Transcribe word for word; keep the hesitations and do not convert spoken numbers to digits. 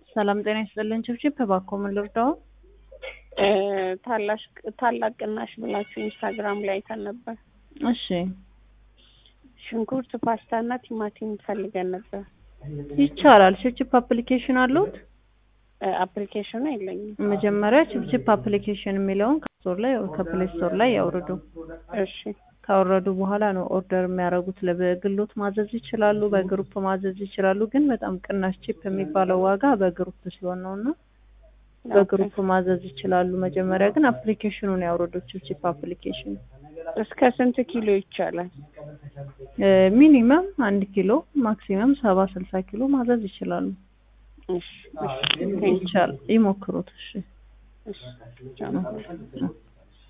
ሰላም ጤና ይስጥልን። ችብችብ ባኮ ምን ልርዳው? እ ታላሽ ታላቅ ቅናሽ ብላችሁ ኢንስታግራም ላይ አይተን ነበር። እሺ ሽንኩርት፣ ፓስታ እና ቲማቲም ፈልገን ነበር። ይቻላል። ችብችብ አፕሊኬሽን አሉት? አፕሊኬሽኑ የለኝም። መጀመሪያ ችብችብ አፕሊኬሽን የሚለውን ከስቶር ላይ ወይ ከፕሌይ ስቶር ላይ ያውርዱ። እሺ ካወረዱ በኋላ ነው ኦርደር የሚያደርጉት። ለበግሎት ማዘዝ ይችላሉ፣ በግሩፕ ማዘዝ ይችላሉ። ግን በጣም ቅናሽ ቺፕ የሚባለው ዋጋ በግሩፕ ሲሆን ነውና በግሩፕ ማዘዝ ይችላሉ። መጀመሪያ ግን አፕሊኬሽኑን ያውርዱ። ችብችብ አፕሊኬሽን እስከ ስንት ኪሎ ይቻላል? ሚኒመም አንድ ኪሎ ማክሲመም ሰባ ስልሳ ኪሎ ማዘዝ ይችላሉ። እሺ እሺ ይቻላል። ይሞክሩት። እሺ እሺ